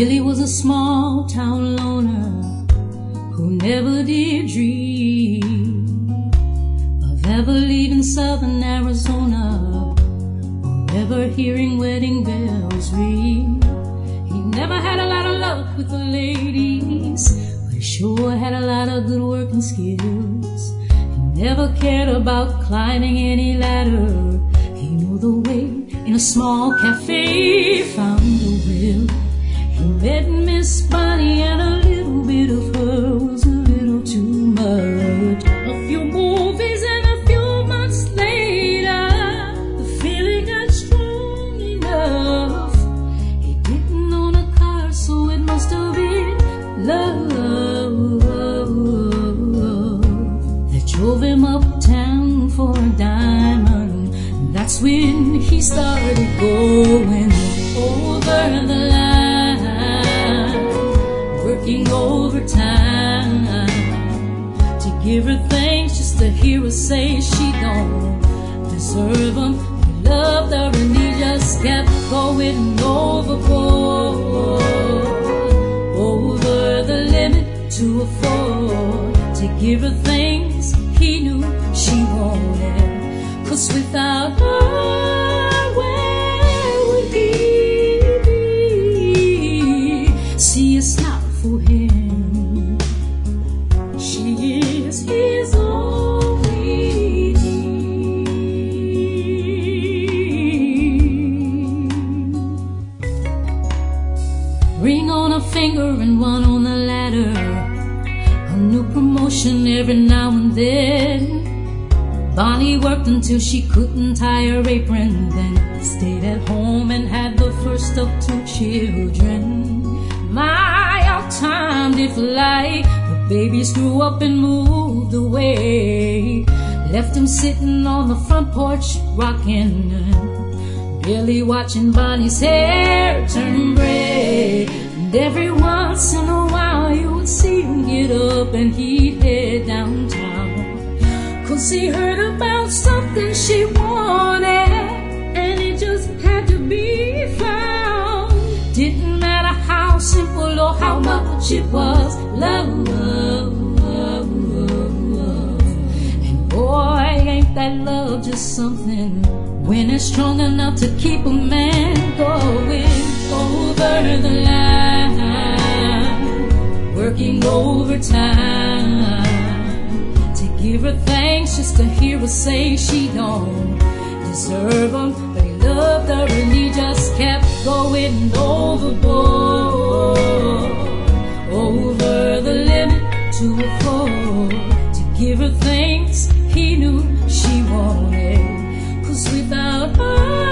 Billy was a small town loner who never did dream of ever leaving southern Arizona or ever hearing wedding bells ring. He never had a lot of luck with the ladies, but he sure had a lot of good working skills. He never cared about climbing any ladder. He knew the way in a small cafe, found the will. He met Miss Bonnie and a little bit of her was a little too much. A few movies and a few months later, the feeling got strong enough. He didn't own a car, so it must have been love that drove him uptown for a diamond. And that's when he started going over the line, working overtime to give her thanks, just to hear her say she don't deserve them. He loved her and he just kept going overboard, over the limit to afford to give her things he knew she wanted. 'Cause without her, where would he be? See, it's not for him. She is his only need. Ring on a finger and one on the ladder, a new promotion every now and then. Bonnie worked until she couldn't tie her apron, then stayed at home and had the first of 2 children. My, how time did fly. The babies grew up and moved away, left him sitting on the front porch rocking, Billy watching Bonnie's hair turn gray. And every once in a while you would see him get up and he'd head downtown, 'cause he heard about something she wanted and it just had to be found. Didn't matter how simple or how much it was, love. And boy, ain't that love just something, when it's strong enough to keep a man going over the line, working overtime to give her thanks, just to hear her say she don't deserve them. But he loved her and he just kept going overboard, over the limit to afford to give her things he knew she wanted. 'Cause without her,